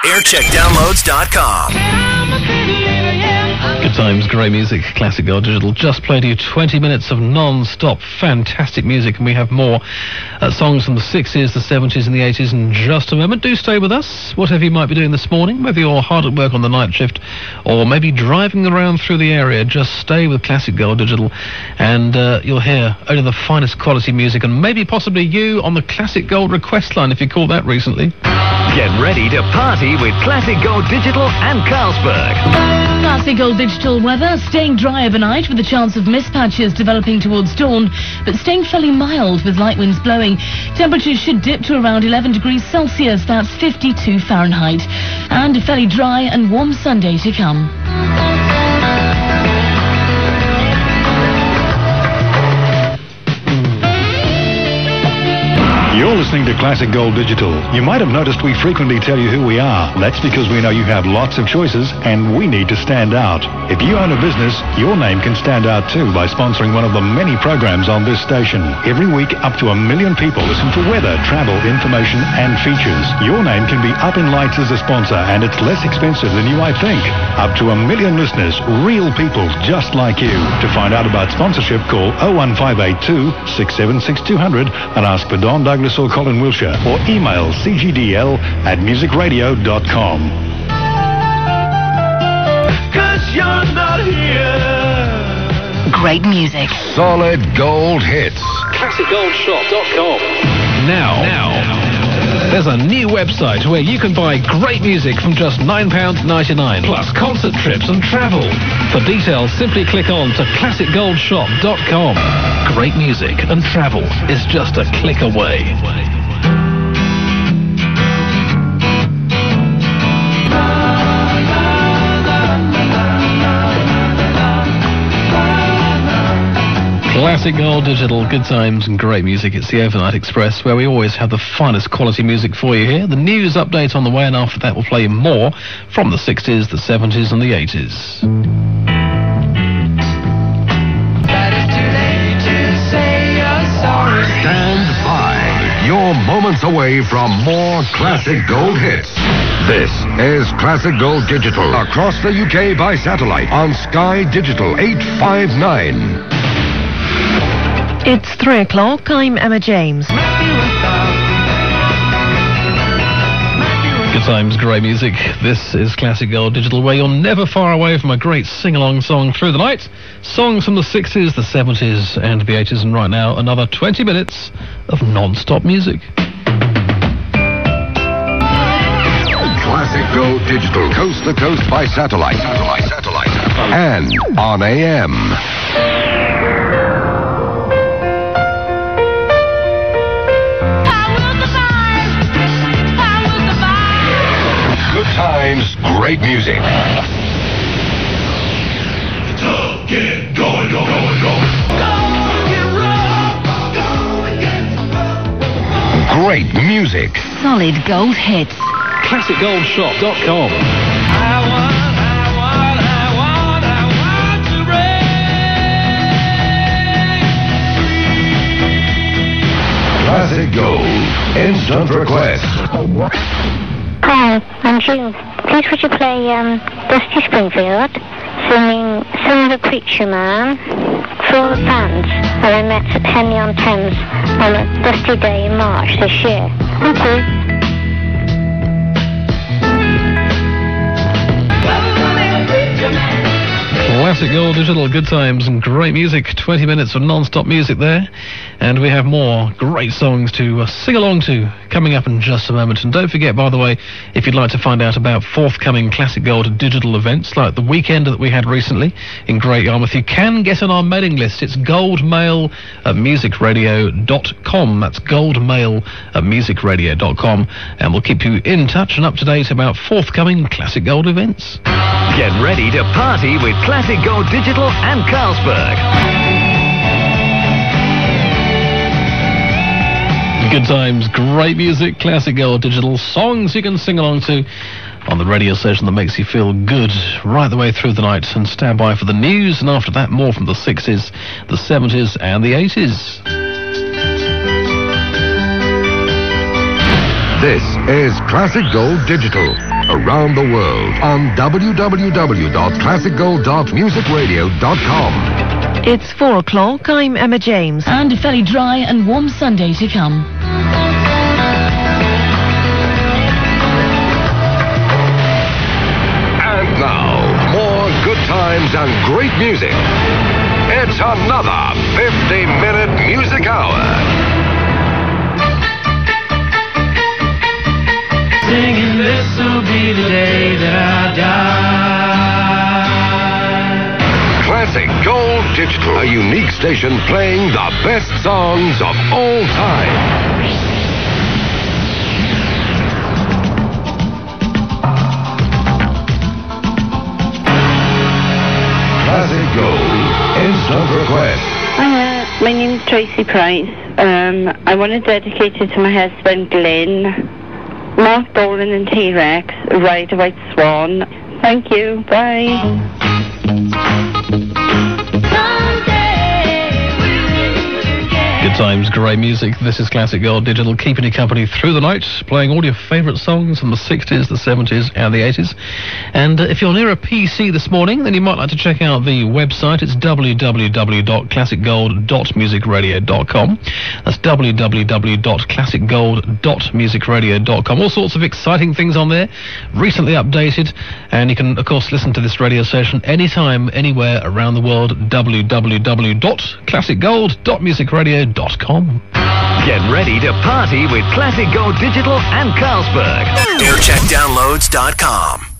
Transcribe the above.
aircheckdownloads.com. Good times, great music, Classic Gold Digital. Just played you 20 minutes of non-stop fantastic music, and we have more songs from the 60s, the 70s and the 80s in just a moment. Do stay with us, whatever you might be doing this morning. Maybe you're hard at work on the night shift, or maybe driving around through the area. Just stay with Classic Gold Digital, and you'll hear only the finest quality music, and maybe possibly you on the Classic Gold request line if you called that recently. Get ready to party with Classic Gold Digital and Carlsberg. Classic Gold Digital weather, staying dry overnight with a chance of mist patches developing towards dawn, but staying fairly mild with light winds blowing. Temperatures should dip to around 11 degrees Celsius, that's 52 Fahrenheit. And a fairly dry and warm Sunday to come. You're listening to Classic Gold Digital. You might have noticed we frequently tell you who we are. That's because we know you have lots of choices and we need to stand out. If you own a business, your name can stand out too by sponsoring one of the many programs on this station. Every week, up to 1 million people listen to weather, travel, information and features. Your name can be up in lights as a sponsor, and it's less expensive than you might think. Up to 1 million listeners, real people just like you. To find out about sponsorship, call 01582 676 200 and ask for Don Douglas or Colin Wilshire, or email cgdl@musicradio.com. 'Cause you're not here. Great music. Solid gold hits. ClassicGoldShop.com. Now, there's a new website where you can buy great music from just £9.99, plus concert trips and travel. For details, simply click on to ClassicGoldShop.com. Great music and travel is just a click away. Classic Gold Digital, good times and great music. It's the Overnight Express, where we always have the finest quality music for you here. The news update on the way, and after that we'll play more from the 60s, the 70s and the 80s. Stand by. You're moments away from more classic gold hits. This is Classic Gold Digital. Across the UK by satellite on Sky Digital 859. It's 3 o'clock. I'm Emma James. Good times, great music. This is Classic Gold Digital, where you're never far away from a great sing-along song through the night. Songs from the 60s, the 70s and the 80s, and right now another 20 minutes of non-stop music. Classic Gold Digital, coast to coast by satellite. And on AM. Good times, great music. Get going. Great music. Solid gold hits. ClassicGoldShop.com. I want to break. Classic Gold. Instant request. Hi, I'm June. Please would you play Dusty Springfield singing Son of a Preacher Man for all the fans that I met at Henley on Thames on a dusty day in March this year. Thank you. Classic Gold Digital, good times and great music. 20 minutes of non-stop music there. And we have more great songs to sing along to coming up in just a moment. And don't forget, by the way, if you'd like to find out about forthcoming Classic Gold Digital events, like the weekend that we had recently in Great Yarmouth, you can get on our mailing list. It's goldmail@musicradio.com. That's goldmail@musicradio.com. And we'll keep you in touch and up to date about forthcoming Classic Gold events. Get ready to party with Classic Gold Digital and Carlsberg. Good times, great music, Classic Gold Digital, songs you can sing along to on the radio station that makes you feel good right the way through the night. And stand by for the news, and after that more from the 60s, the 70s and the 80s. This is Classic Gold Digital. Around the world on www.classicgold.musicradio.com. It's 4 o'clock. I'm Emma James. And a fairly dry and warm Sunday to come. And now, more good times and great music. It's another 50-minute music hour. Singing, this'll be the day that I die. Classic Gold Digital, a unique station playing the best songs of all time. Classic Gold Instant Request. My name's Tracy Price. I want to dedicate it to my husband Glenn. Mark Bolan and T-Rex, Ride a White Swan. Thank you. Bye. Good times, great music. This is Classic Gold Digital, keeping you company through the night, playing all your favourite songs from the 60s, the 70s and the 80s. And if you're near a PC this morning, then you might like to check out the website. It's www.classicgold.musicradio.com. That's www.classicgold.musicradio.com. All sorts of exciting things on there, recently updated, and you can, of course, listen to this radio station anytime, anywhere around the world. www.classicgold.musicradio.com. Get ready to party with Classic Gold Digital and Carlsberg. Aircheckdownloads.com.